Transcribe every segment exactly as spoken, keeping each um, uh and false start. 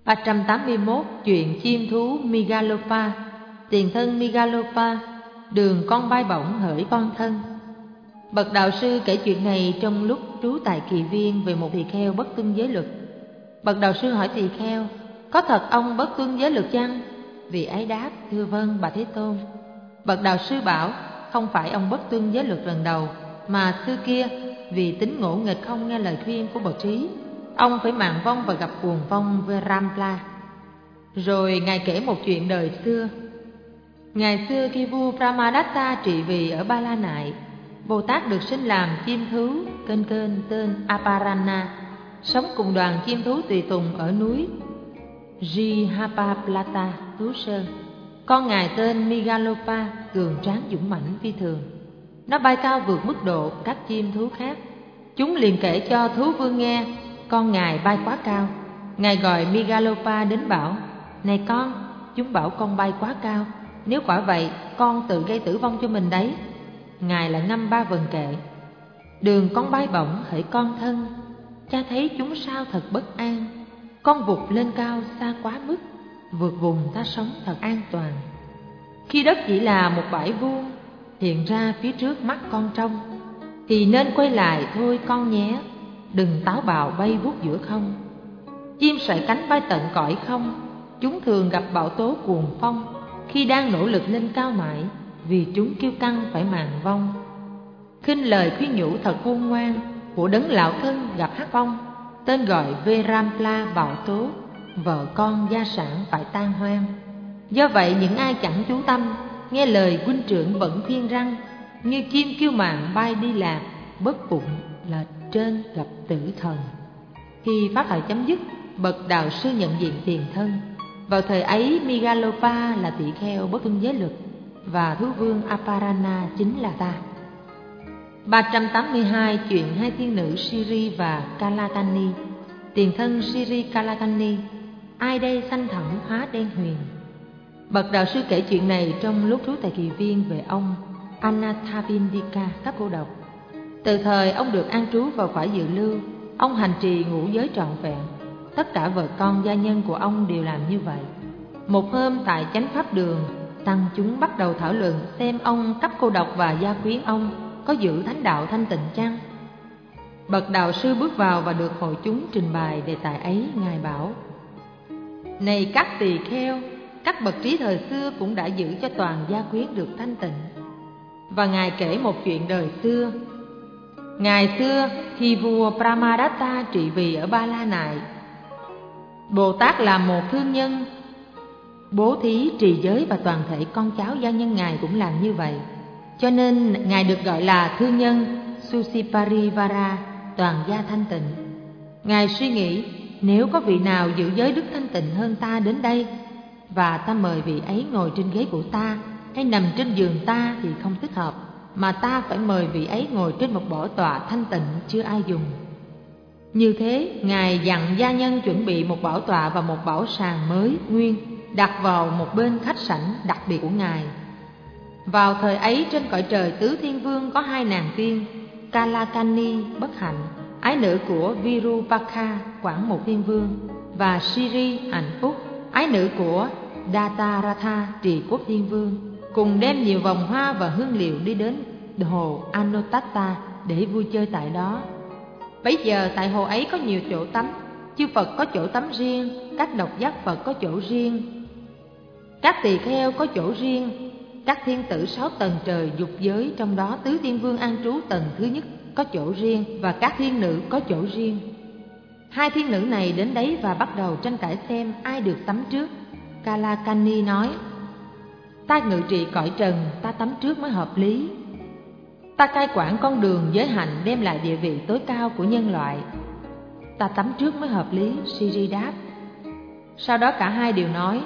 ba trăm tám mươi mốt. Chuyện chim thú Megalopa. Tiền thân Megalopa, đường con bay bổng hỡi con thân. Bậc đạo sư kể chuyện này trong lúc trú tại Kỳ Viên về một tỳ kheo bất tuân giới luật. Bậc đạo sư hỏi tỳ kheo: có thật ông bất tuân giới luật chăng? Vị ấy đáp: thưa vâng bà Thế Tôn. Bậc đạo sư bảo: không phải ông bất tuân giới luật lần đầu, mà xưa kia vì tính ngỗ nghịch không nghe lời khuyên của bậc trí, ông phải màng vong và gặp cuồng vong Verampla. Rồi ngài kể một chuyện đời xưa. Ngày xưa khi vua Brahmadatta trị vì ở Ba La Nại, Bồ Tát được sinh làm chim thú kênh kênh tên Aparana, sống cùng đoàn chim thú tùy tùng ở núi Jihavaplata, Tú Sơn. Con ngài tên Megalopa, cường tráng dũng mãnh phi thường. Nó bay cao vượt mức độ các chim thú khác. Chúng liền kể cho thú vương nghe con ngài bay quá cao. Ngài gọi Megalopa đến bảo: này con, chúng bảo con bay quá cao, nếu quả vậy con tự gây tử vong cho mình đấy. Ngài lại ngâm ba vần kệ: đường con bay bổng hỡi con thân, cha thấy chúng sao thật bất an. Con vụt lên cao xa quá mức, vượt vùng ta sống thật an toàn. Khi đất chỉ là một bãi vuông hiện ra phía trước mắt con trông, thì nên quay lại thôi con nhé, đừng táo bạo bay vút giữa không. Chim sải cánh bay tận cõi không, chúng thường gặp bão tố cuồng phong khi đang nỗ lực lên cao mãi, vì chúng kiêu căng phải màng vong. Khinh lời khuyên nhủ thật khôn ngoan của đấng lão thân gặp hắc vong, tên gọi Verampla bão tố, vợ con gia sản phải tan hoang. Do vậy những ai chẳng chú tâm, nghe lời huynh trưởng vẫn khuyên răng, như chim kiêu mạn bay đi lạc, bất bụng lệch trên gặp tử thần. Khi pháp thoại chấm dứt, bậc đạo sư nhận diện tiền thân. Vào thời ấy Megalopa là tỳ kheo bất tuân giới luật, và thú vương Aparana chính là ta. ba trăm tám mươi hai. Chuyện hai thiên nữ Siri và Kalakani. Tiền thân Siri Kalakani, ai đây sanh thẳm hóa đen huyền. Bậc đạo sư kể chuyện này trong lúc trú tại Kỳ Viên về ông Anathapindika Cấp Cô Độc. Từ thời ông được an trú vào cõi dự lưu, ông hành trì ngũ giới trọn vẹn. Tất cả vợ con gia nhân của ông đều làm như vậy. Một hôm tại chánh pháp đường, tăng chúng bắt đầu thảo luận xem ông Cấp Cô Độc và gia quyến ông có giữ thánh đạo thanh tịnh chăng. Bậc đạo sư bước vào và được hội chúng trình bày đề tài ấy. Ngài bảo: này các tỳ kheo, các bậc trí thời xưa cũng đã giữ cho toàn gia quyến được thanh tịnh. Và ngài kể một chuyện đời xưa. Ngày xưa khi vua Brahmadatta trị vì ở Ba La Nại, Bồ Tát là một thương nhân, bố thí trì giới, và toàn thể con cháu gia nhân ngài cũng làm như vậy. Cho nên ngài được gọi là thương nhân Susiparivara, toàn gia thanh tịnh. Ngài suy nghĩ, nếu có vị nào giữ giới đức thanh tịnh hơn ta đến đây, và ta mời vị ấy ngồi trên ghế của ta hay nằm trên giường ta thì không thích hợp, mà ta phải mời vị ấy ngồi trên một bảo tọa thanh tịnh chưa ai dùng. Như thế, ngài dặn gia nhân chuẩn bị một bảo tọa và một bảo sàng mới nguyên, đặt vào một bên khách sảnh đặc biệt của ngài. Vào thời ấy trên cõi trời tứ thiên vương có hai nàng tiên, Kalakani bất hạnh, ái nữ của Virupakha quản một thiên vương, và Siri hạnh phúc, ái nữ của Dataratha trì quốc thiên vương, cùng đem nhiều vòng hoa và hương liệu đi đến hồ Anotatta để vui chơi tại đó. Bấy giờ tại hồ ấy có nhiều chỗ tắm, chư Phật có chỗ tắm riêng, các độc giác Phật có chỗ riêng, các tỳ kheo có chỗ riêng, các thiên tử sáu tầng trời dục giới, trong đó tứ thiên vương an trú tầng thứ nhất có chỗ riêng, và các thiên nữ có chỗ riêng. Hai thiên nữ này đến đấy và bắt đầu tranh cãi xem ai được tắm trước. Kalakani nói: ta ngự trị cõi trần, ta tắm trước mới hợp lý. Ta cai quản con đường giới hạnh đem lại địa vị tối cao của nhân loại, ta tắm trước mới hợp lý. Siri đáp. Sau đó cả hai đều nói: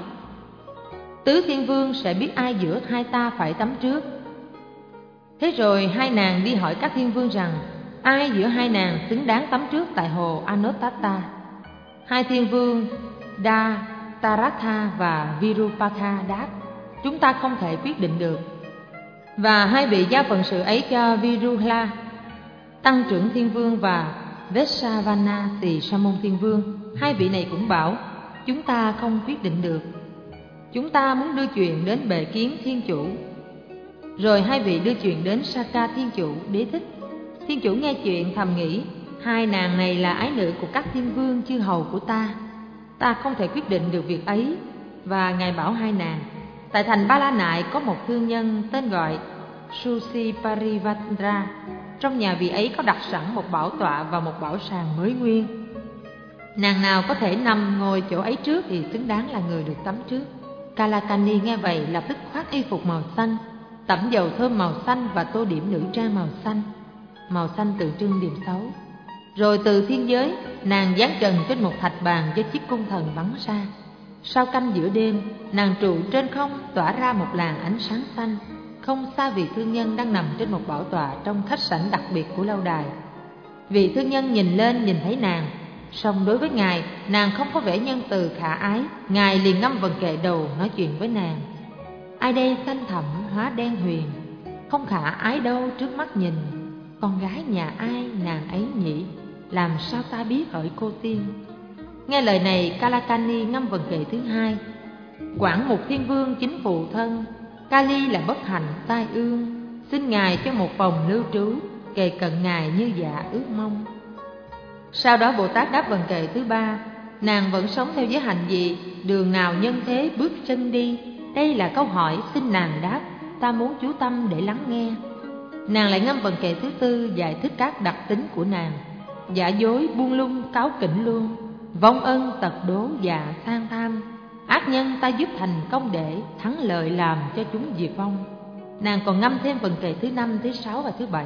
tứ thiên vương sẽ biết ai giữa hai ta phải tắm trước. Thế rồi hai nàng đi hỏi các thiên vương rằng ai giữa hai nàng xứng đáng tắm trước tại hồ Anotatta. Hai thiên vương Dataratha và Virupakha đáp: chúng ta không thể quyết định được. Và hai vị giao phận sự ấy cho Viruhla, tăng trưởng thiên vương, và Vesavana tỳ sa môn thiên vương. Hai vị này cũng bảo: chúng ta không quyết định được. Chúng ta muốn đưa chuyện đến bề kiến thiên chủ. Rồi hai vị đưa chuyện đến Saka thiên chủ đế thích. Thiên chủ nghe chuyện thầm nghĩ, hai nàng này là ái nữ của các thiên vương chư hầu của ta. Ta không thể quyết định được việc ấy. Và ngài bảo hai nàng, tại thành Ba La Nại có một thương nhân tên gọi Susi Parivatra. Trong nhà vị ấy có đặt sẵn một bảo tọa và một bảo sàng mới nguyên. Nàng nào có thể nằm ngồi chỗ ấy trước thì xứng đáng là người được tắm trước. Kalakani nghe vậy lập tức khoác y phục màu xanh, tẩm dầu thơm màu xanh và tô điểm nữ trang màu xanh. Màu xanh tượng trưng điềm xấu. Rồi từ thiên giới, nàng giáng trần trên một thạch bàn với chiếc cung thần bắn ra. Sau canh giữa đêm, nàng trụ trên không tỏa ra một làn ánh sáng xanh. Không xa vị thương nhân đang nằm trên một bảo tọa trong khách sảnh đặc biệt của lâu đài. Vị thương nhân nhìn lên nhìn thấy nàng, song đối với ngài, nàng không có vẻ nhân từ khả ái. Ngài liền ngâm vần kệ đầu nói chuyện với nàng. Ai đây xanh thẳm hóa đen huyền, không khả ái đâu trước mắt nhìn. Con gái nhà ai nàng ấy nhỉ, làm sao ta biết hỡi cô tiên. Nghe lời này, Kalakani ngâm vần kệ thứ hai. Quảng một thiên vương chính phụ thân, Kali là bất hạnh tai ương. Xin ngài cho một phòng lưu trú, kề cận ngài như dạ ước mong. Sau đó Bồ Tát đáp vần kệ thứ ba. Nàng vẫn sống theo giới hạnh gì, đường nào nhân thế bước chân đi. Đây là câu hỏi xin nàng đáp, ta muốn chú tâm để lắng nghe. Nàng lại ngâm vần kệ thứ tư giải thích các đặc tính của nàng. Giả dối buông lung cáo kỉnh luôn, vong ân tật đố dạ sang tham. Ác nhân ta giúp thành công để thắng lợi làm cho chúng diệt vong. Nàng còn ngâm thêm vần kệ thứ năm, thứ sáu và thứ bảy.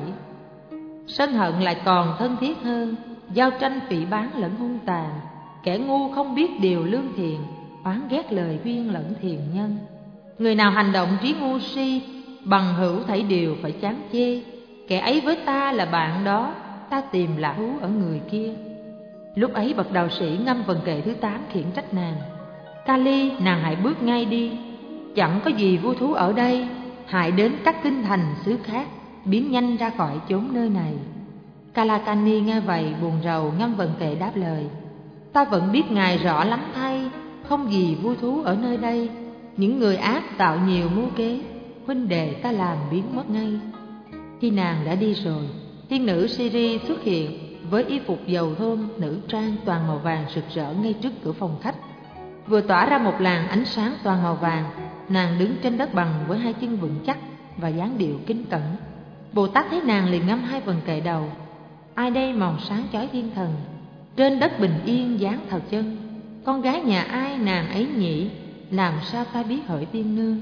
Sân hận lại còn thân thiết hơn, giao tranh phỉ báng lẫn hung tàn. Kẻ ngu không biết điều lương thiện, oán ghét lời khuyên lẫn thiền nhân. Người nào hành động trí ngu si, bằng hữu thảy điều phải chán chê. Kẻ ấy với ta là bạn đó, ta tìm lạc thú ở người kia. Lúc ấy bậc đạo sĩ ngâm vần kệ thứ tám khiển trách nàng. Kali, nàng hãy bước ngay đi, chẳng có gì vui thú ở đây. Hãy đến các kinh thành xứ khác, biến nhanh ra khỏi chốn nơi này. Kalakani nghe vậy buồn rầu ngâm vần kệ đáp lời. Ta vẫn biết ngài rõ lắm thay, không gì vui thú ở nơi đây. Những người ác tạo nhiều mưu kế, huynh đệ ta làm biến mất ngay. Khi nàng đã đi rồi, tiên nữ Siri xuất hiện với y phục dầu thơm nữ trang toàn màu vàng rực rỡ ngay trước cửa phòng khách. Vừa tỏa ra một làn ánh sáng toàn màu vàng, nàng đứng trên đất bằng với hai chân vững chắc và dáng điệu kính cẩn. Bồ Tát thấy nàng liền ngâm hai vần kệ đầu. Ai đây màu sáng chói thiên thần, trên đất bình yên dáng thờ chân. Con gái nhà ai nàng ấy nhỉ, làm sao ta biết hỡi tiên nương.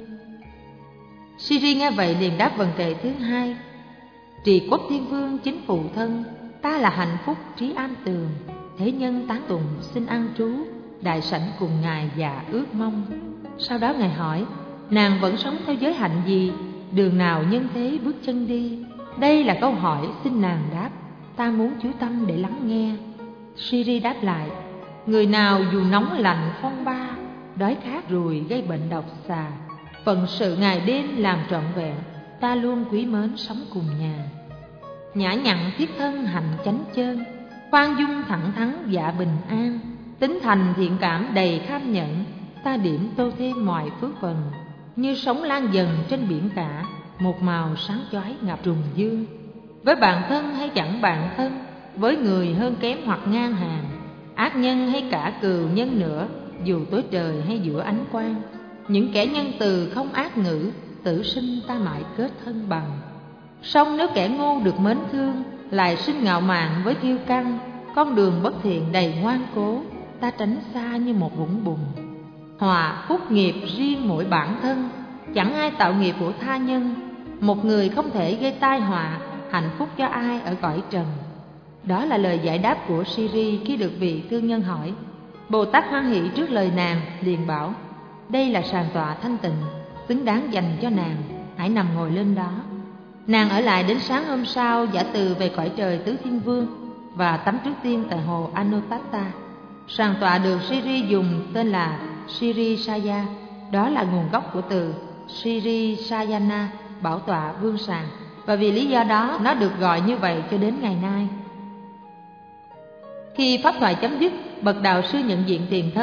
Siri nghe vậy liền đáp vần kệ thứ hai. Trì quốc thiên vương chính phụ thân, ta là hạnh phúc trí an tường. Thế nhân tán tùng xin ăn trú, đại sảnh cùng ngài dạ ước mong. Sau đó ngài hỏi, nàng vẫn sống theo giới hạnh gì, đường nào nhân thế bước chân đi. Đây là câu hỏi xin nàng đáp, ta muốn chú tâm để lắng nghe. Siri đáp lại, người nào dù nóng lạnh phong ba, đói khát ruồi gây bệnh độc xà, phận sự ngày đêm làm trọn vẹn, ta luôn quý mến sống cùng nhà. Nhã nhặn thiết thân hành chánh chơn, khoan dung thẳng thắn dạ bình an, tính thành thiện cảm đầy kham nhẫn, ta điểm tô thêm mọi phước phần. Như sóng lan dần trên biển cả, một màu sáng chói ngập trùng dương. Với bạn thân hay chẳng bạn thân, với người hơn kém hoặc ngang hàng, ác nhân hay cả cừu nhân nữa, dù tối trời hay giữa ánh quang, những kẻ nhân từ không ác ngữ, tử sinh ta mãi kết thân bằng. Song nếu kẻ ngu được mến thương, lại sinh ngạo mạn với kiêu căng, con đường bất thiện đầy ngoan cố, ta tránh xa như một vũng bùn. Hòa phúc nghiệp riêng mỗi bản thân, chẳng ai tạo nghiệp của tha nhân. Một người không thể gây tai họa, hạnh phúc cho ai ở cõi trần. Đó là lời giải đáp của Siri khi được vị thương nhân hỏi. Bồ Tát hoan hỷ trước lời nàng, liền bảo, đây là sàn tọa thanh tịnh, xứng đáng dành cho nàng, hãy nằm ngồi lên đó. Nàng ở lại đến sáng hôm sau, giả từ về cõi trời tứ thiên vương và tắm trước tiên tại hồ Anotatta. Sàn tọa được Siri dùng tên là Siri Saya, đó là nguồn gốc của từ Siri Sayana, bảo tọa vương sàn, và vì lý do đó nó được gọi như vậy cho đến ngày nay. Khi pháp thoại chấm dứt, bậc đạo sư nhận diện tiền thân,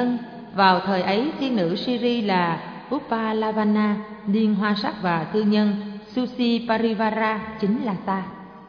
Vào thời ấy, tiên nữ Siri là Upalavana, niên hoa sắc và thư nhân Susi Parivara chính là ta.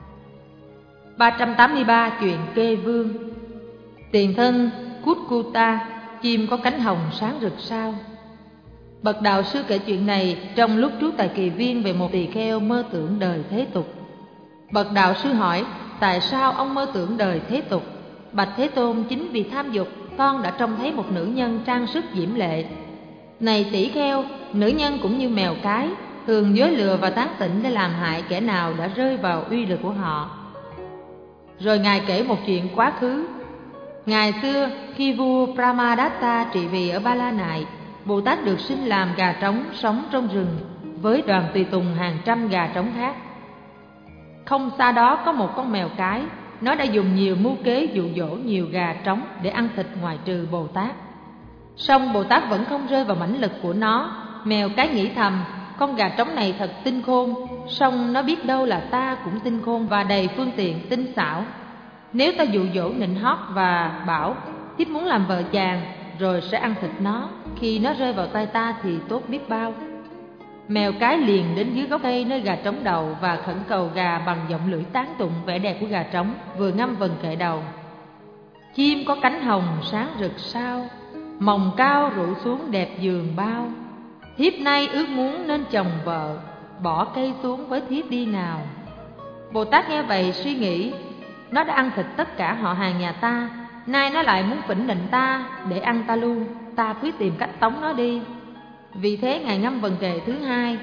ba trăm tám mươi ba. Chuyện Kê Vương. Tiền thân Kutkuta, chim có cánh hồng sáng rực sao. Bậc đạo sư kể chuyện này trong lúc trú tại Kỳ Viên về một tỳ kheo mơ tưởng đời thế tục. Bậc đạo sư hỏi, tại sao ông mơ tưởng đời thế tục? Bạch Thế Tôn, chính vì tham dục, con đã trông thấy một nữ nhân trang sức diễm lệ. Này tỷ kheo, nữ nhân cũng như mèo cái, thường dối lừa và tán tỉnh để làm hại kẻ nào đã rơi vào uy lực của họ. Rồi Ngài kể một chuyện quá khứ. Ngày xưa, khi vua Brahmadatta trị vì ở Ba La Nại, Bồ Tát được sinh làm gà trống sống trong rừng với đoàn tùy tùng hàng trăm gà trống khác. Không xa đó có một con mèo cái, nó đã dùng nhiều mưu kế dụ dỗ nhiều gà trống để ăn thịt ngoại trừ Bồ Tát. Song Bồ Tát vẫn không rơi vào mãnh lực của nó. Mèo cái nghĩ thầm, con gà trống này thật tinh khôn, song nó biết đâu là ta cũng tinh khôn và đầy phương tiện tinh xảo. Nếu ta dụ dỗ nịnh hót và bảo thiếp muốn làm vợ chàng, rồi sẽ ăn thịt nó, khi nó rơi vào tay ta thì tốt biết bao. Mèo cái liền đến dưới gốc cây nơi gà trống đầu và khẩn cầu gà bằng giọng lưỡi tán tụng vẻ đẹp của gà trống, vừa ngâm vần kệ đầu. Chim có cánh hồng sáng rực sao, mồng cao rủ xuống đẹp giường bao. Thiếp nay ước muốn nên chồng vợ, bỏ cây xuống với thiếp đi nào. Bồ Tát nghe vậy suy nghĩ, nó đã ăn thịt tất cả họ hàng nhà ta, nay nó lại muốn phỉnh nịnh ta để ăn ta luôn, ta cứ tìm cách tống nó đi. Vì thế Ngài ngâm vần kệ thứ hai.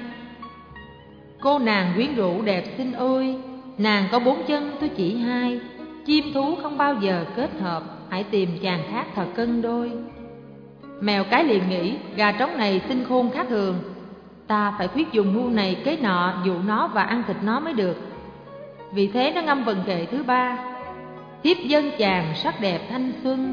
Cô nàng quyến rũ đẹp xinh ôi, nàng có bốn chân tôi chỉ hai. Chim thú không bao giờ kết hợp, hãy tìm chàng khác thật cân đôi. Mèo cái liền nghĩ, gà trống này tinh khôn khác thường, ta phải quyết dùng mưu này kế nọ dụ nó và ăn thịt nó mới được. Vì thế nó ngâm vần kệ thứ ba. Thiếp dân chàng sắc đẹp thanh xuân,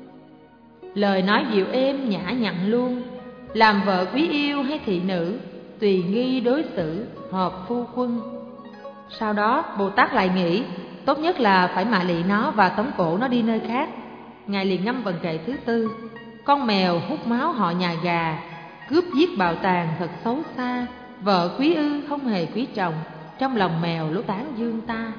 lời nói dịu êm nhã nhặn luôn. Làm vợ quý yêu hay thị nữ, tùy nghi đối xử, hợp phu quân. Sau đó Bồ Tát lại nghĩ, tốt nhất là phải mạ lị nó và tống cổ nó đi nơi khác. Ngài liền ngâm vần kệ thứ tư. Con mèo hút máu họ nhà gà, cướp giết bào tàng thật xấu xa. Vợ quý ư không hề quý chồng, trong lòng mèo lỗ tán dương ta.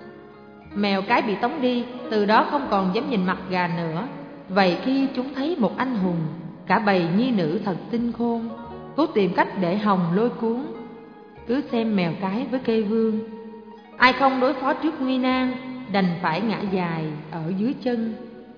Mèo cái bị tống đi, từ đó không còn dám nhìn mặt gà nữa. Vậy khi chúng thấy một anh hùng, cả bầy nhi nữ thật tinh khôn, cố tìm cách để hòng lôi cuốn. Cứ xem mèo cái với cây vương, ai không đối phó trước nguy nan, đành phải ngã dài ở dưới chân.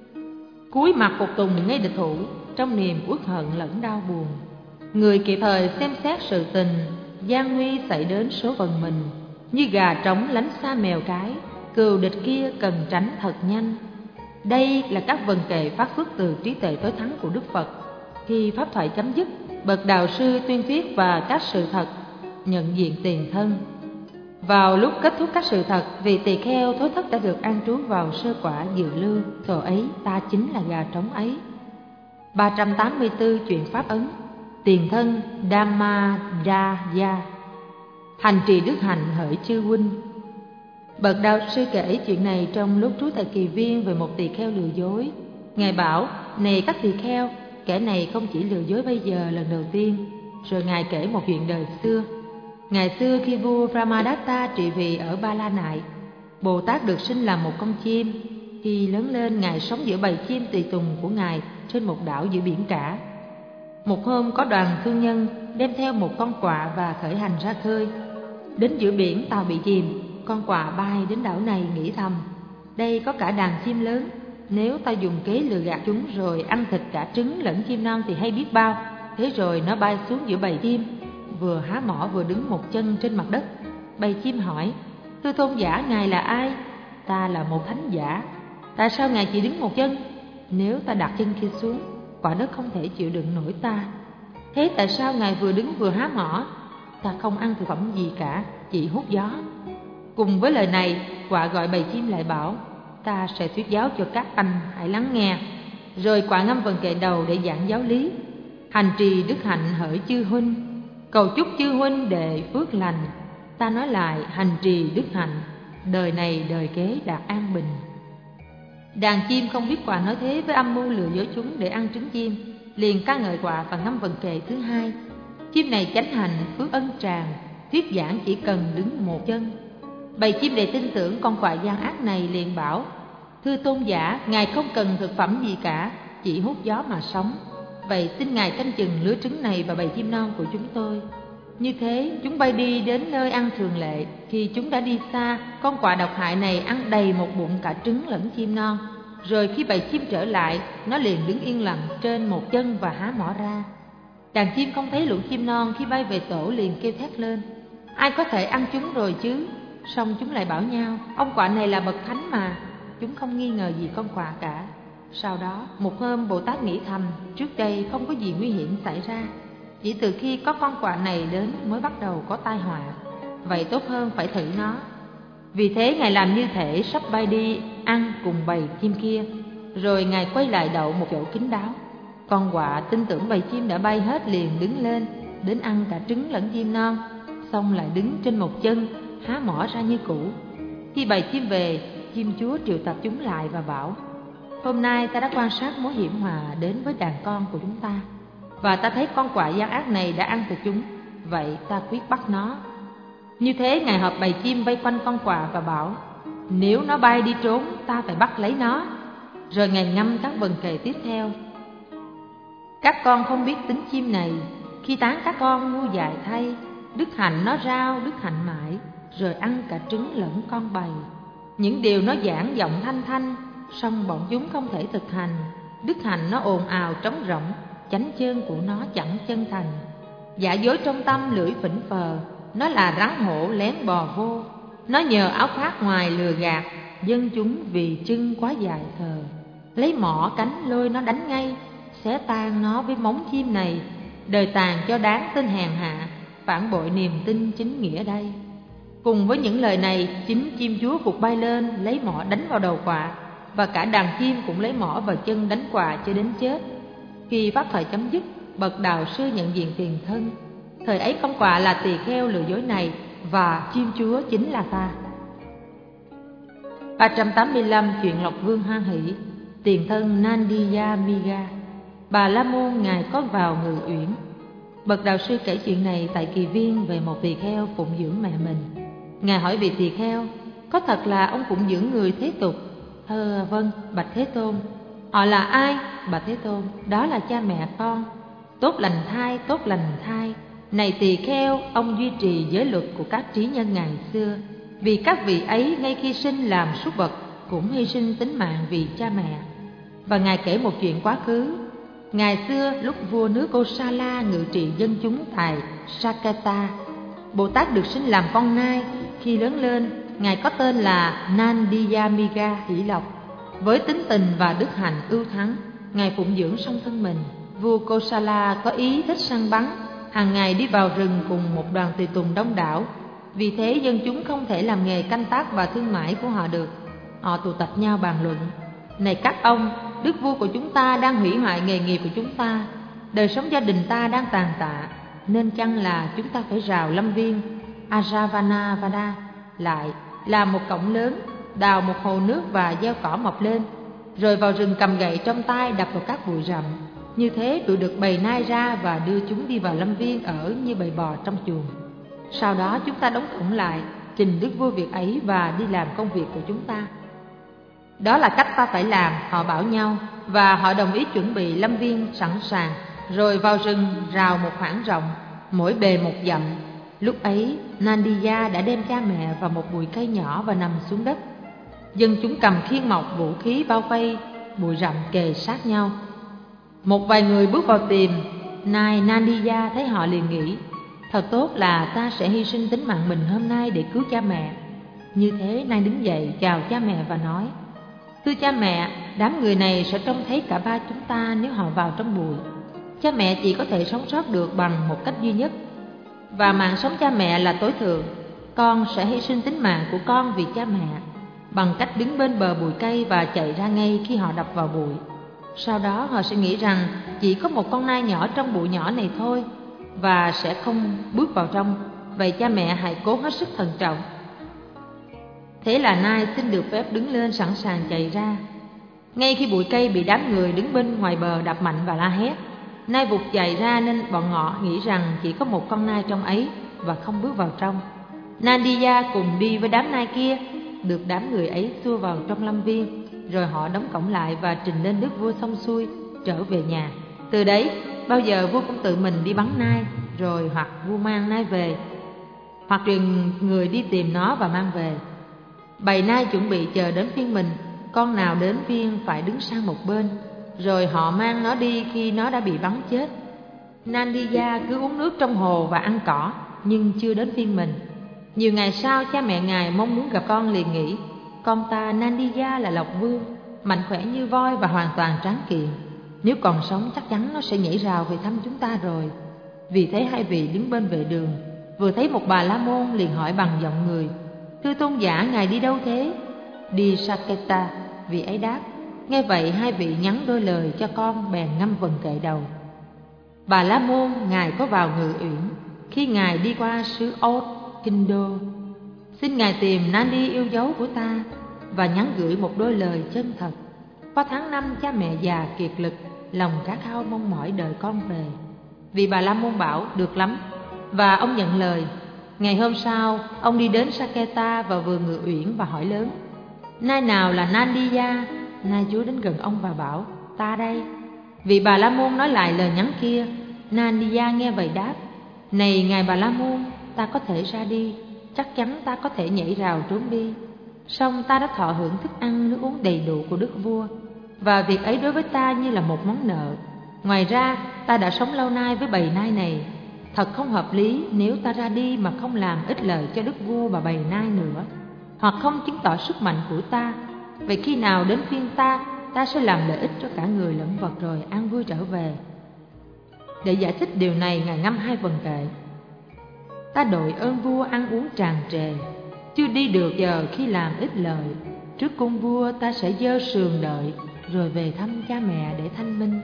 Cúi mặt phục tùng ngay địch thủ, trong niềm uất hận lẫn đau buồn. Người kịp thời xem xét sự tình, gian nguy xảy đến số phận mình. Như gà trống lánh xa mèo cái, cừu địch kia cần tránh thật nhanh. Đây là các vần kệ phát xuất từ trí tuệ tối thắng của Đức Phật. Khi pháp thoại chấm dứt, bậc đạo sư tuyên thuyết và các sự thật, nhận diện tiền thân. Vào lúc kết thúc các sự thật, vị tỳ kheo thối thất đã được an trú vào sơ quả dự lưu. Thổ ấy ta chính là gà trống ấy. ba trăm tám mươi tư. Chuyện pháp ấn. Tiền thân Dhammadaya, hành trì đức hạnh hỡi chư huynh. Bậc đạo sư kể chuyện này trong lúc trú tại Kỳ Viên về một tỳ kheo lừa dối. Ngài bảo, này các tỳ kheo, kẻ này không chỉ lừa dối bây giờ lần đầu tiên. Rồi Ngài kể một chuyện đời xưa. Ngày xưa khi vua Brahmadatta trị vì ở Ba La Nại, Bồ Tát được sinh làm một con chim. Khi lớn lên, Ngài sống giữa bầy chim tùy tùng của Ngài trên một đảo giữa biển cả. Một hôm có đoàn thương nhân đem theo một con quạ và khởi hành ra khơi. Đến giữa biển, tàu bị chìm. Con quạ bay đến đảo này nghĩ thầm, đây có cả đàn chim lớn, nếu ta dùng kế lừa gạt chúng rồi ăn thịt cả trứng lẫn chim non thì hay biết bao. Thế rồi nó bay xuống giữa bầy chim, vừa há mỏ vừa đứng một chân trên mặt đất. Bầy chim hỏi, thưa tôn giả, ngài là ai? Ta là một thánh giả. Tại sao ngài chỉ đứng một chân? Nếu ta đặt chân kia xuống, quả đất không thể chịu đựng nổi ta. Thế tại sao ngài vừa đứng vừa há mỏ? Ta không ăn thực phẩm gì cả, chỉ hút gió. Cùng với lời này, quạ gọi bầy chim lại bảo, ta sẽ thuyết giáo cho các anh, hãy lắng nghe. Rồi quạ ngâm vần kệ đầu để giảng giáo lý. Hành trì đức hạnh hỡi chư huynh, cầu chúc chư huynh đệ phước lành. Ta nói lại, hành trì đức hạnh, đời này đời kế đạt an bình. Đàn chim không biết quạ nói thế với âm mưu lừa dối chúng để ăn trứng chim. liền ca ngợi quạ và ngâm vần kệ thứ hai. Chim này chánh hành phước ân tràn, thuyết giảng chỉ cần đứng một chân. Bầy chim đầy tin tưởng con quạ gian ác này liền bảo: thưa tôn giả, ngài không cần thực phẩm gì cả, chỉ hút gió mà sống. Vậy xin ngài canh chừng lứa trứng này và bầy chim non của chúng tôi. Như thế chúng bay đi đến nơi ăn thường lệ. Khi chúng đã đi xa, con quạ độc hại này ăn đầy một bụng cả trứng lẫn chim non. Rồi khi bầy chim trở lại, nó liền đứng yên lặng trên một chân và há mỏ ra. Đàn chim không thấy lũ chim non, khi bay về tổ liền kêu thét lên: ai có thể ăn chúng rồi chứ? Xong chúng lại bảo nhau: ông quạ này là bậc thánh mà. Chúng không nghi ngờ gì con quạ cả. Sau đó một hôm, Bồ Tát nghĩ thầm, trước đây không có gì nguy hiểm xảy ra, chỉ từ khi có con quạ này đến mới bắt đầu có tai họa. Vậy tốt hơn phải thử nó. Vì thế ngài làm như thể sắp bay đi ăn cùng bầy chim kia. Rồi ngài quay lại đậu một chỗ kín đáo. Con quạ tin tưởng bầy chim đã bay hết liền đứng lên, đến ăn cả trứng lẫn chim non, xong lại đứng trên một chân, há mỏ ra như cũ. Khi bầy chim về, chim chúa triệu tập chúng lại và bảo: hôm nay ta đã quan sát mối hiểm họa đến với đàn con của chúng ta, và ta thấy con quạ gian ác này đã ăn thịt chúng. Vậy ta quyết bắt nó. Như thế ngài họp bầy chim vây quanh con quạ và bảo: nếu nó bay đi trốn, ta phải bắt lấy nó. Rồi ngài ngâm các vần kệ tiếp theo: các con không biết tính chim này, khi tán các con ngu dại thay, đức hạnh nó rao đức hạnh mãi, rồi ăn cả trứng lẫn con bầy. Những điều nó giảng giọng thanh thanh, song bọn chúng không thể thực hành. Đức hạnh nó ồn ào trống rỗng, chánh chân của nó chẳng chân thành. Giả dối trong tâm lưỡi phỉnh phờ, nó là rắn hổ lén bò vô. Nó nhờ áo khoác ngoài lừa gạt, dân chúng vì chân quá dài thờ. Lấy mỏ cánh lôi nó đánh ngay, xé tan nó với móng chim này. Đời tàn cho đáng tên hèn hạ, phản bội niềm tin chính nghĩa đây. Cùng với những lời này, chính chim chúa vụt bay lên, lấy mỏ đánh vào đầu quạ, và cả đàn chim cũng lấy mỏ vào chân đánh quạ cho đến chết. Khi pháp thời chấm dứt, bậc đạo sư nhận diện tiền thân. Thời ấy con quạ là tỳ kheo lừa dối này, và chim chúa chính là ta. ba trăm tám mươi lăm. Chuyện Lộc Vương hoan hỷ. Tiền thân Nandiya Miga. Bà La Môn ngài có vào Ngự Uyển. Bậc đạo sư kể chuyện này tại Kỳ Viên về một tỳ kheo phụng dưỡng mẹ mình. Ngài hỏi vị tỳ kheo: có thật là ông phụng dưỡng người thế tục? Thưa vâng, bạch Thế Tôn. Họ là ai? Bạch Thế Tôn: đó là cha mẹ con. Tốt lành thai, tốt lành thai. Này tỳ kheo, ông duy trì giới luật của các trí nhân ngày xưa, vì các vị ấy ngay khi sinh làm súc vật cũng hy sinh tính mạng vì cha mẹ. Và ngài kể một chuyện quá khứ. Ngày xưa lúc vua nước Kosala ngự trị dân chúng tại Saketa, Bồ Tát được sinh làm con nai. Khi lớn lên, ngài có tên là Nandiyamiga hỷ lộc. Với tính tình và đức hạnh ưu thắng, ngài phụng dưỡng song thân mình. Vua Kosala có ý thích săn bắn, hàng ngày đi vào rừng cùng một đoàn tùy tùng đông đảo. Vì thế dân chúng không thể làm nghề canh tác và thương mại của họ được. Họ tụ tập nhau bàn luận: này các ông, đức vua của chúng ta đang hủy hoại nghề nghiệp của chúng ta, đời sống gia đình ta đang tàn tạ, nên chăng là chúng ta phải rào lâm viên Ajavanavada lại, làm một cổng lớn, đào một hồ nước và gieo cỏ mọc lên, rồi vào rừng cầm gậy trong tay đập vào các bụi rậm. Như thế đuổi được bầy nai ra và đưa chúng đi vào lâm viên ở như bầy bò trong chuồng. Sau đó chúng ta đóng cổng lại, trình đức vua việc ấy và đi làm công việc của chúng ta. Đó là cách ta phải làm, họ bảo nhau, và họ đồng ý chuẩn bị lâm viên sẵn sàng, rồi vào rừng rào một khoảng rộng, mỗi bề một dặm. Lúc ấy Nandiya đã đem cha mẹ vào một bụi cây nhỏ và nằm xuống đất. Dân chúng cầm khiên mộc vũ khí bao vây bụi rậm kề sát nhau. Một vài người bước vào tìm. Nai Nandiya thấy họ liền nghĩ: thật tốt là ta sẽ hy sinh tính mạng mình hôm nay để cứu cha mẹ. Như thế Nai đứng dậy chào cha mẹ và nói: thưa cha mẹ, đám người này sẽ trông thấy cả ba chúng ta nếu họ vào trong bụi. Cha mẹ chỉ có thể sống sót được bằng một cách duy nhất, và mạng sống cha mẹ là tối thượng. Con sẽ hy sinh tính mạng của con vì cha mẹ, bằng cách đứng bên bờ bụi cây và chạy ra ngay khi họ đập vào bụi. Sau đó họ sẽ nghĩ rằng chỉ có một con nai nhỏ trong bụi nhỏ này thôi, và sẽ không bước vào trong. Vậy cha mẹ hãy cố hết sức thận trọng. Thế là Nai xin được phép đứng lên sẵn sàng chạy ra. Ngay khi bụi cây bị đám người đứng bên ngoài bờ đập mạnh và la hét, Nai vụt chạy ra nên bọn họ nghĩ rằng chỉ có một con nai trong ấy và không bước vào trong. Nandiya cùng đi với đám nai kia, được đám người ấy xua vào trong lâm viên, rồi họ đóng cổng lại và trình lên đức vua xong xuôi, trở về nhà. Từ đấy, bao giờ vua cũng tự mình đi bắn nai, rồi hoặc vua mang nai về, hoặc truyền người đi tìm nó và mang về. Bầy nai chuẩn bị chờ đến phiên mình, con nào đến phiên phải đứng sang một bên, rồi họ mang nó đi khi nó đã bị bắn chết. Nandiya cứ uống nước trong hồ và ăn cỏ, nhưng chưa đến phiên mình. Nhiều ngày sau, cha mẹ ngài mong muốn gặp con liền nghĩ, con ta Nandiya là Lộc Vương, mạnh khỏe như voi và hoàn toàn tráng kiện. Nếu còn sống chắc chắn nó sẽ nhảy rào về thăm chúng ta rồi. Vì thế hai vị đứng bên vệ đường, vừa thấy một bà la môn liền hỏi bằng giọng người, thưa tôn giả, ngài đi đâu thế? Đi Saketa, vị ấy đáp. Nghe vậy hai vị nhắn đôi lời cho con, bèn ngâm vần kệ đầu. Bà la môn ngài có vào Ngự Uyển khi ngài đi qua xứ Ốt, kinh đô. Xin ngài tìm Nandi yêu dấu của ta và nhắn gửi một đôi lời chân thật. Qua tháng năm cha mẹ già kiệt lực, lòng khát khao mong mỏi đợi con về. Vì bà la môn bảo được lắm, và ông nhận lời. Ngày hôm sau, ông đi đến Saketa vào vườn Ngự Uyển và hỏi lớn, nai nào là Nandiya? Nai chúa đến gần ông và bảo, ta đây. Vị bà la môn nói lại lời nhắn kia. Nandiya nghe vậy đáp, này ngài bà la môn, ta có thể ra đi, chắc chắn ta có thể nhảy rào trốn đi. Song ta đã thọ hưởng thức ăn nước uống đầy đủ của đức vua, và việc ấy đối với ta như là một món nợ. Ngoài ra, ta đã sống lâu nay với bầy nai này. Thật không hợp lý nếu ta ra đi mà không làm ích lợi cho đức vua và bầy nai nữa, hoặc không chứng tỏ sức mạnh của ta. Vậy khi nào đến phiên ta, ta sẽ làm lợi ích cho cả người lẫn vật rồi an vui trở về. Để giải thích điều này, ngài ngâm hai vần kệ. Ta đội ơn vua ăn uống tràn trề, chưa đi được giờ khi làm ích lợi. Trước cung vua ta sẽ giơ sườn đợi, rồi về thăm cha mẹ để thanh minh.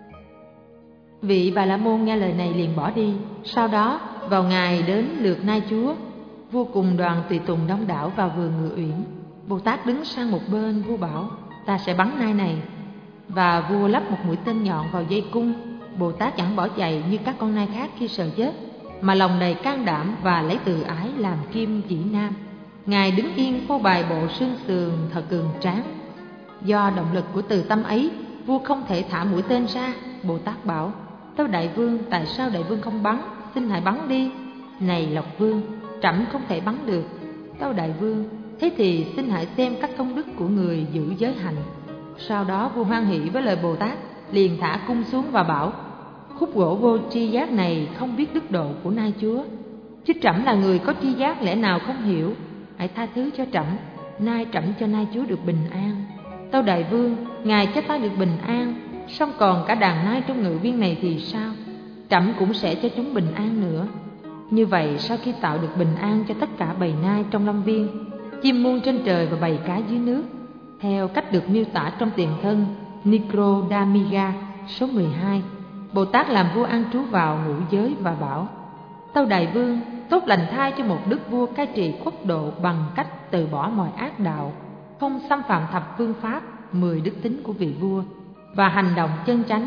Vị bà la môn nghe lời này liền bỏ đi. Sau đó vào ngày đến lượt nai chúa, vua cùng đoàn tùy tùng đông đảo vào vườn Ngự Uyển. Bồ Tát đứng sang một bên, vua bảo, ta sẽ bắn nai này. Và vua lắp một mũi tên nhọn vào dây cung. Bồ Tát chẳng bỏ chạy như các con nai khác khi sợ chết, mà lòng đầy can đảm và lấy từ ái làm kim chỉ nam. Ngài đứng yên phô bày bộ xương sườn thật cường tráng. Do động lực của từ tâm ấy, vua không thể thả mũi tên ra. Bồ Tát bảo, tâu đại vương, tại sao đại vương không bắn? Xin hãy bắn đi. Này Lộc Vương, trẫm không thể bắn được. Tâu đại vương, thế thì xin hãy xem các công đức của người giữ giới hạnh. Sau đó vua hoan hỷ với lời Bồ Tát, liền thả cung xuống và bảo, khúc gỗ vô tri giác này không biết đức độ của nai chúa, chứ trẫm là người có tri giác, lẽ nào không hiểu? Hãy tha thứ cho trẫm, nay trẫm cho nai chúa được bình an. Tâu đại vương, ngài cho ta được bình an, song còn cả đàn nai trong ngự viên này thì sao? Trẫm cũng sẽ cho chúng bình an nữa. Như vậy, sau khi tạo được bình an cho tất cả bầy nai trong lâm viên, chim muôn trên trời và bầy cá dưới nước, theo cách được miêu tả trong tiền thân Nikrodamiga số mười hai, Bồ Tát làm vua an trú vào ngũ giới và bảo, tâu đại vương, tốt lành thay cho một đức vua cai trị quốc độ bằng cách từ bỏ mọi ác đạo, không xâm phạm thập phương pháp, mười đức tính của vị vua, và hành động chân chánh,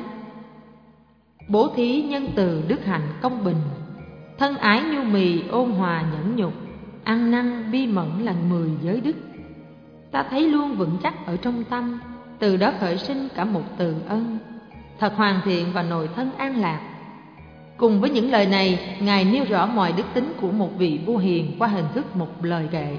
bố thí nhân từ đức hạnh công bình, thân ái nhu mì ôn hòa nhẫn nhục, ăn năn bi mẫn là mười giới đức. Ta thấy luôn vững chắc ở trong tâm, từ đó khởi sinh cả một từ ân, thật hoàn thiện và nội thân an lạc. Cùng với những lời này, ngài nêu rõ mọi đức tính của một vị vua hiền qua hình thức một lời kệ.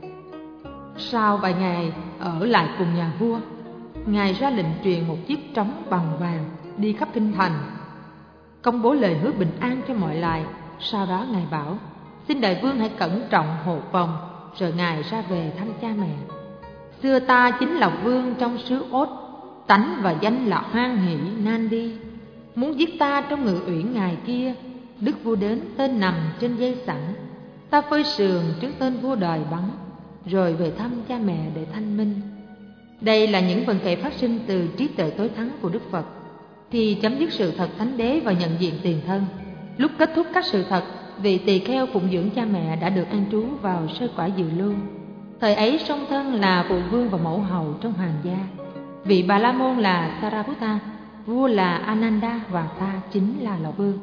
Sau vài ngày ở lại cùng nhà vua, ngài ra lệnh truyền một chiếc trống bằng vàng đi khắp kinh thành, công bố lời hứa bình an cho mọi loài. Sau đó ngài bảo, xin đại vương hãy cẩn trọng hộ vòng, rồi ngài ra về thăm cha mẹ. Xưa ta chính là vương trong xứ Ốt, tánh và danh là hoan hỷ Nandi. Muốn giết ta trong Ngự Uyển ngày kia, đức vua đến tên nằm trên dây sẵn, ta phơi sườn trước tên vua đòi bắn, rồi về thăm cha mẹ để thanh minh. Đây là những vần kệ phát sinh từ trí tuệ tối thắng của Đức Phật, thì chấm dứt sự thật thánh đế và nhận diện tiền thân. Lúc kết thúc các sự thật, vị tỳ kheo phụng dưỡng cha mẹ đã được an trú vào sơ quả Dự Lưu. Thời ấy song thân là phụ vương và mẫu hầu trong hoàng gia. Vị Bà La Môn là Sariputta vua là Ananda và ta chính là Lộc Vương.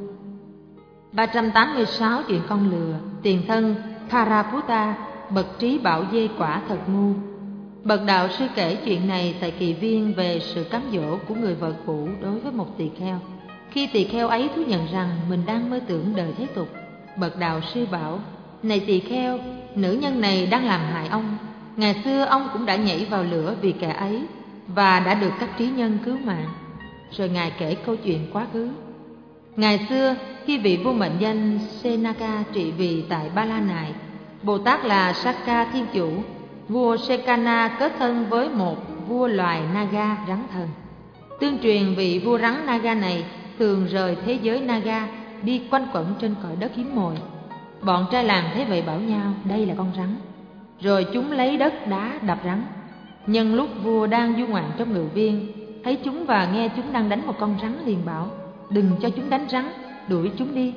ba trăm tám mươi sáu chuyện con lừa. Tiền thân Tharaputa, bậc trí bảo dê quả thật ngu. Bậc đạo sư kể chuyện này tại kỳ viên về sự cám dỗ của người vợ cũ đối với một tỳ kheo. Khi tỳ kheo ấy thú nhận rằng mình đang mơ tưởng đời thế tục, bậc đạo sư bảo: này tỳ kheo, nữ nhân này đang làm hại ông. Ngày xưa ông cũng đã nhảy vào lửa vì kẻ ấy và đã được các trí nhân cứu mạng. Rồi ngài kể câu chuyện quá khứ. Ngày xưa, khi vị vua mệnh danh Senaka trị vì tại Ba La Nại, Bồ Tát là Sakka Thiên Chủ, vua Sekana kết thân với một vua loài Naga rắn thần. Tương truyền vị vua rắn Naga này thường rời thế giới Naga, đi quanh quẩn trên cõi đất hiếm mồi. Bọn trai làng thấy vậy bảo nhau: đây là con rắn. Rồi chúng lấy đất đá đập rắn. Nhân lúc vua đang du ngoạn trong ngự viên, thấy chúng và nghe chúng đang đánh một con rắn, liền bảo: đừng cho chúng đánh rắn, đuổi chúng đi.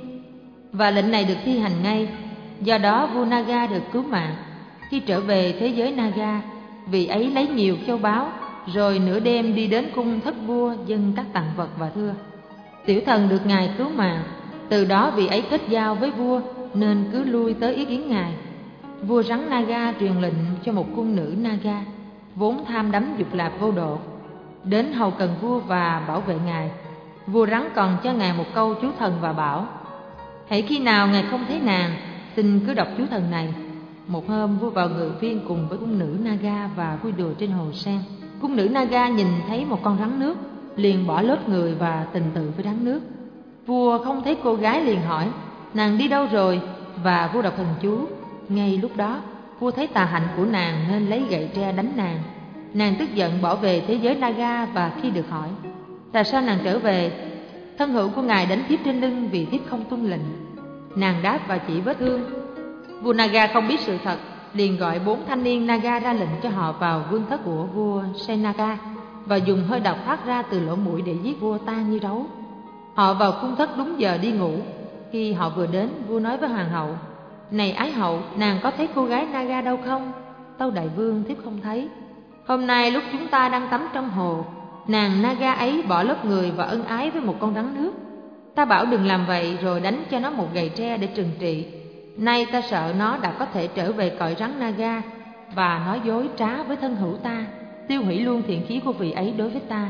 Và lệnh này được thi hành ngay. Do đó vua Naga được cứu mạng. Khi trở về thế giới Naga, vị ấy lấy nhiều châu báu, rồi nửa đêm đi đến cung thất vua dâng các tặng vật và thưa. Tiểu thần được ngài cứu mạng, từ đó vị ấy kết giao với vua, nên cứ lui tới ý kiến ngài. Vua rắn Naga truyền lệnh cho một cung nữ Naga, vốn tham đắm dục lạc vô độ, đến hầu cần vua và bảo vệ ngài. Vua rắn còn cho ngài một câu chú thần và bảo: hãy khi nào ngài không thấy nàng, xin cứ đọc chú thần này. Một hôm vua vào ngự viên cùng với cung nữ Naga và vui đùa trên hồ sen. Cung nữ Naga nhìn thấy một con rắn nước, liền bỏ lết người và tình tự với rắn nước. Vua không thấy cô gái, liền hỏi: nàng đi đâu rồi? Và vua đọc thần chú. Ngay lúc đó vua thấy tà hạnh của nàng nên lấy gậy tre đánh nàng. Nàng tức giận bỏ về thế giới Naga, và khi được hỏi tại sao nàng trở về, thân hữu của ngài đánh thiếp trên lưng vì thiếp không tuân lệnh. Nàng đáp và chỉ vết thương. Vua Naga không biết sự thật, liền gọi bốn thanh niên Naga ra lệnh cho họ vào vương thất của vua Senaka và dùng hơi độc thoát ra từ lỗ mũi để giết vua ta như rấu. Họ vào cung thất đúng giờ đi ngủ. Khi họ vừa đến, vua nói với hoàng hậu: này ái hậu, nàng có thấy cô gái Naga đâu không? Tâu đại vương, thiếp không thấy. Hôm nay lúc chúng ta đang tắm trong hồ, nàng Naga ấy bỏ lớp người và ân ái với một con rắn nước. Ta bảo đừng làm vậy, rồi đánh cho nó một gậy tre để trừng trị. Nay ta sợ nó đã có thể trở về cõi rắn Naga và nói dối trá với thân hữu ta, tiêu hủy luôn thiện khí của vị ấy đối với ta.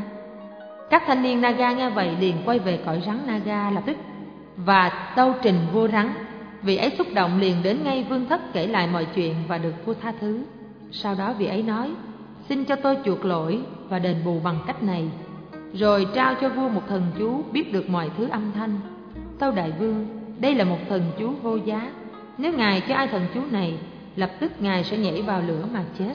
Các thanh niên Naga nghe vậy liền quay về cõi rắn Naga lập tức và tâu trình vua rắn. Vị ấy xúc động liền đến ngay vương thất kể lại mọi chuyện và được vua tha thứ. Sau đó vị ấy nói: xin cho tôi chuộc lỗi và đền bù bằng cách này. Rồi trao cho vua một thần chú biết được mọi thứ âm thanh. Tâu đại vương, đây là một thần chú vô giá. Nếu ngài cho ai thần chú này, lập tức ngài sẽ nhảy vào lửa mà chết.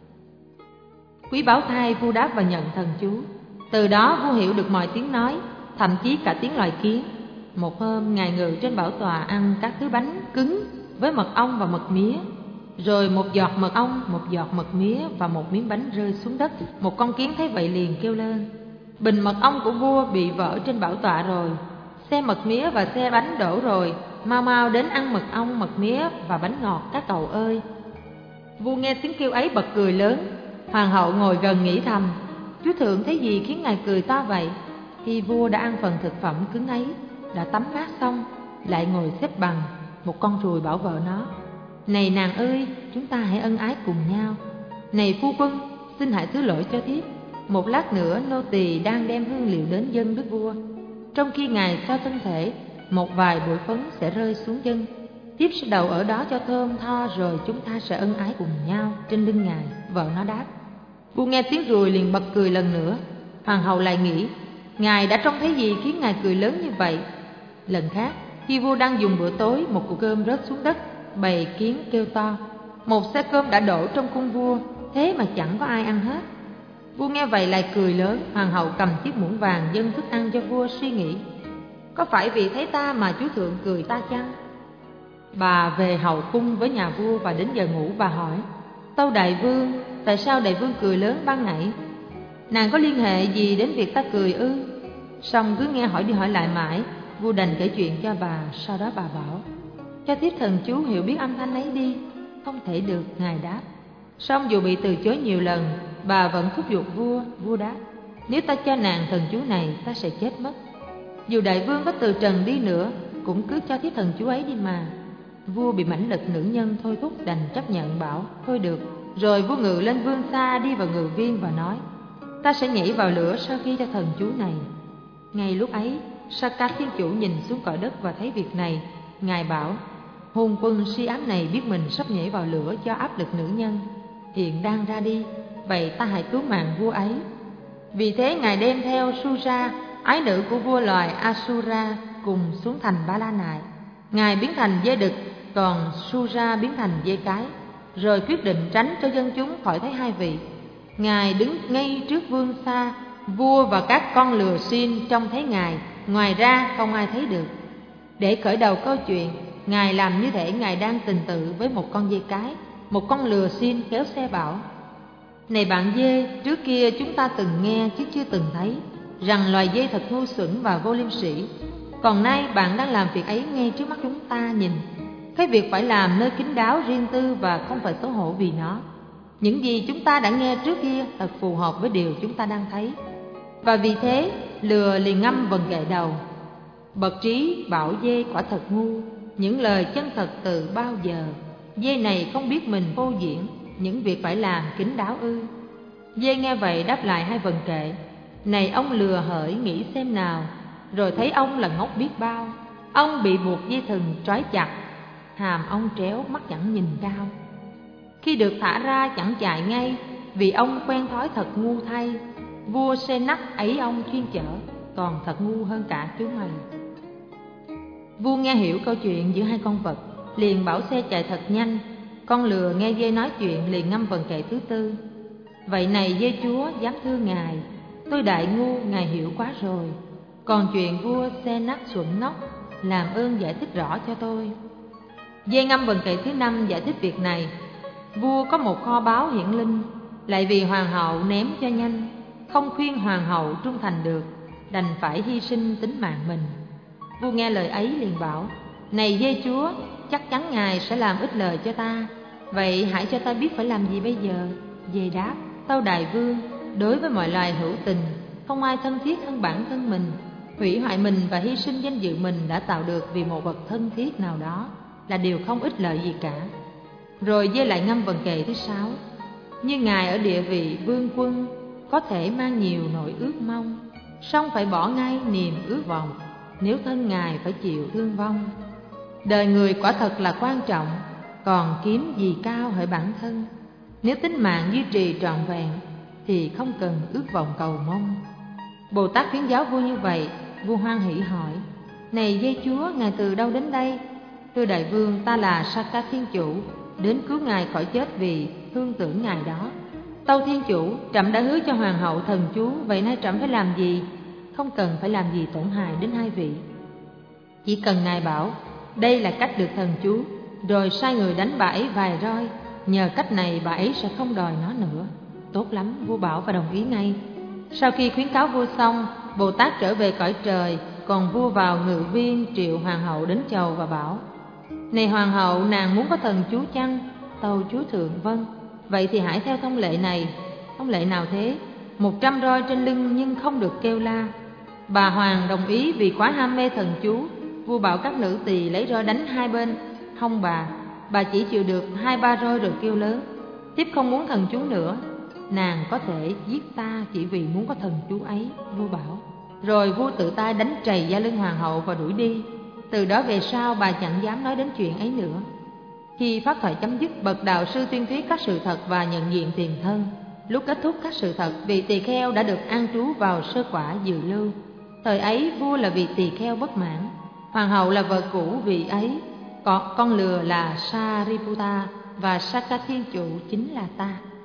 Quý báo thai vua đáp và nhận thần chú. Từ đó vua hiểu được mọi tiếng nói, thậm chí cả tiếng loài kiến. Một hôm ngài ngự trên bảo tọa ăn các thứ bánh cứng với mật ong và mật mía. Rồi một giọt mật ong, một giọt mật mía và một miếng bánh rơi xuống đất. Một con kiến thấy vậy liền kêu lên: bình mật ong của vua bị vỡ trên bảo tọa rồi, xe mật mía và xe bánh đổ rồi, mau mau đến ăn mật ong, mật mía và bánh ngọt các cậu ơi. Vua nghe tiếng kêu ấy bật cười lớn. Hoàng hậu ngồi gần nghĩ thầm: chúa thượng thấy gì khiến ngài cười to vậy? Khi vua đã ăn phần thực phẩm cứng ấy, đã tắm mát xong, lại ngồi xếp bằng, một con ruồi bảo vợ nó: này nàng ơi, chúng ta hãy ân ái cùng nhau. Này phu quân, xin hãy thứ lỗi cho thiếp. Một lát nữa nô tỳ đang đem hương liệu đến dâng đức vua. Trong khi ngài xoa thân thể, một vài bụi phấn sẽ rơi xuống chân. Thiếp sẽ đậu ở đó cho thơm tho, rồi chúng ta sẽ ân ái cùng nhau trên lưng ngài. Vợ nó đáp. Vua nghe tiếng ruồi liền bật cười lần nữa. Hoàng hậu lại nghĩ: ngài đã trông thấy gì khiến ngài cười lớn như vậy? Lần khác, khi vua đang dùng bữa tối, một cục cơm rớt xuống đất, bầy kiến kêu to. Một xe cơm đã đổ trong cung vua, thế mà chẳng có ai ăn hết. Vua nghe vậy lại cười lớn. Hoàng hậu cầm chiếc muỗng vàng dâng thức ăn cho vua, suy nghĩ: có phải vì thấy ta mà chúa thượng cười ta chăng? Bà về hậu cung với nhà vua và đến giờ ngủ bà hỏi: tâu đại vương, tại sao đại vương cười lớn ban nãy? Nàng có liên hệ gì đến việc ta cười ư? Xong cứ nghe hỏi đi hỏi lại mãi, vua đành kể chuyện cho bà. Sau đó bà bảo: cho thiếp thần chú hiểu biết âm thanh ấy đi. Không thể được, ngài đáp. Xong dù bị từ chối nhiều lần, bà vẫn thúc giục vua. Vua đáp: Nếu ta cho nàng thần chú này, ta sẽ chết mất. Dù đại vương có từ trần đi nữa, cũng cứ cho thiếp thần chú ấy đi mà. Vua bị mãnh lực nữ nhân thôi thúc đành chấp nhận, bảo thôi được. Rồi vua ngự lên vương xa, đi vào ngự viên và nói: ta sẽ nhảy vào lửa sau khi cho thần chú này. Ngay lúc ấy, Saka Thiên Chủ nhìn xuống cõi đất và thấy việc này. Ngài bảo: hôn quân si ám này biết mình sắp nhảy vào lửa do áp lực nữ nhân, hiện đang ra đi, vậy ta hãy cứu mạng vua ấy. Vì thế ngài đem theo Sura, ái nữ của vua loài Asura, cùng xuống thành Ba La Nại. Ngài biến thành dê đực, còn Sura biến thành dê cái, rồi quyết định tránh cho dân chúng khỏi thấy hai vị. Ngài đứng ngay trước vương xa, vua và các con lừa xin trông thấy ngài, ngoài ra không ai thấy được. Để khởi đầu câu chuyện, ngài làm như thể ngài đang tình tự với một con dê cái. Một con lừa xin kéo xe bảo: này bạn dê, trước kia chúng ta từng nghe chứ chưa từng thấy rằng loài dê thật ngu xuẩn và vô liêm sỉ. Còn nay bạn đang làm việc ấy ngay trước mắt chúng ta nhìn. Cái việc phải làm nơi kín đáo riêng tư và không phải xấu hổ vì nó. Những gì chúng ta đã nghe trước kia thật phù hợp với điều chúng ta đang thấy. Và vì thế lừa liền ngâm vần gậy đầu: bậc trí bảo dê quả thật ngu, những lời chân thật từ bao giờ. Dê này không biết mình phô diễn những việc phải làm kín đáo ư? Dê nghe vậy đáp lại hai vần kệ: này ông lừa hỡi, nghĩ xem nào, rồi thấy ông là ngốc biết bao. Ông bị buộc dây thừng trói chặt, hàm ông tréo, mắt chẳng nhìn cao. Khi được thả ra chẳng chạy ngay, vì ông quen thói thật ngu thay. Vua Senac ấy ông chuyên chở, còn thật ngu hơn cả chúng mày. Vua nghe hiểu câu chuyện giữa hai con vật, liền bảo xe chạy thật nhanh. Con lừa nghe dê nói chuyện liền ngâm vần kệ thứ tư: vậy này dê chúa, dám thưa ngài, tôi đại ngu, ngài hiểu quá rồi. Còn chuyện vua Senac xuẩn ngốc, làm ơn giải thích rõ cho tôi. Dê ngâm vần kệ thứ năm giải thích việc này: vua có một kho báu hiển linh, lại vì hoàng hậu ném cho nhanh, không khuyên hoàng hậu trung thành được, đành phải hy sinh tính mạng mình. Vua nghe lời ấy liền bảo: này dê chúa, chắc chắn ngài sẽ làm ích lời cho ta, vậy hãy cho ta biết phải làm gì bây giờ. Dê đáp: tâu đại vương, đối với mọi loài hữu tình, không ai thân thiết hơn bản thân mình. Hủy hoại mình và hy sinh danh dự mình đã tạo được vì một vật thân thiết nào đó là điều không ích lợi gì cả. Rồi dê lại ngâm vần kệ thứ sáu: như ngài ở địa vị vương quân, có thể mang nhiều nỗi ước mong, song phải bỏ ngay niềm ước vọng, nếu thân ngài phải chịu thương vong. Đời người quả thật là quan trọng, còn kiếm gì cao hỡi bản thân. Nếu tính mạng duy trì trọn vẹn, thì không cần ước vọng cầu mong. Bồ Tát khuyến giáo vua như vậy. Vua hoan hỷ hỏi: này dê chúa, ngài từ đâu đến đây? Thưa đại vương, ta là Saka Thiên Chủ, đến cứu ngài khỏi chết vì thương tưởng ngài đó. Tâu Thiên Chủ, trẫm đã hứa cho hoàng hậu thần chú, vậy nay trẫm phải làm gì? Không cần phải làm gì tổn hại đến hai vị. Chỉ cần ngài bảo đây là cách được thần chú, rồi sai người đánh bà ấy vài roi, nhờ cách này bà ấy sẽ không đòi nó nữa. Tốt lắm, vua bảo và đồng ý ngay. Sau khi khuyến cáo vua xong, Bồ Tát trở về cõi trời, còn vua vào ngự viên triệu hoàng hậu đến chầu và bảo: này hoàng hậu, nàng muốn có thần chú chăng? Tâu chúa thượng: vâng. Vậy thì hãy theo thông lệ này. Thông lệ nào thế? Một trăm roi trên lưng nhưng không được kêu la. Bà hoàng đồng ý vì quá ham mê thần chú. Vua bảo các nữ tỳ lấy roi đánh hai bên hông bà. Bà chỉ chịu được hai ba roi rồi kêu lớn: thiếp không muốn thần chú nữa. Nàng có thể giết ta chỉ vì muốn có thần chú ấy, vua bảo. Rồi vua tự tay đánh trầy da lưng hoàng hậu và đuổi đi. Từ đó về sau bà chẳng dám nói đến chuyện ấy nữa. Khi pháp thoại chấm dứt, bậc đạo sư tuyên thuyết các sự thật và nhận diện tiền thân. Lúc kết thúc các sự thật, vị tỳ kheo đã được an trú vào sơ quả dự lưu. Thời ấy vua là vị tỳ kheo bất mãn, hoàng hậu là vợ cũ vị ấy, còn con lừa là Sariputta và Saka Thiên Chủ chính là ta.